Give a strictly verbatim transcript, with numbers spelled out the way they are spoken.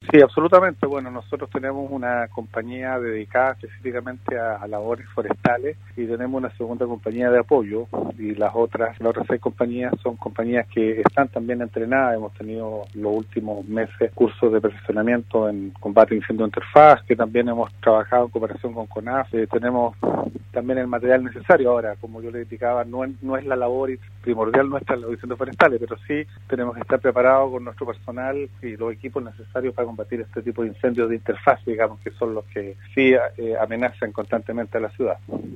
Sí, absolutamente. Bueno, nosotros tenemos una compañía dedicada específicamente a, a labores forestales y tenemos una segunda compañía de apoyo y las otras, las otras seis compañías son compañías que están también entrenadas. Hemos tenido los últimos meses cursos de perfeccionamiento en combate de incendio de interfaz, que también hemos trabajado en cooperación con CONAF. Eh, tenemos también el material necesario. Ahora, como yo le indicaba, no es, no es la labor primordial nuestra en los incendios forestales, pero sí tenemos que estar preparados con nuestro personal y los equipos necesarios para combatir este tipo de incendios de interfaz, digamos, que son los que sí eh, amenazan constantemente a la ciudad.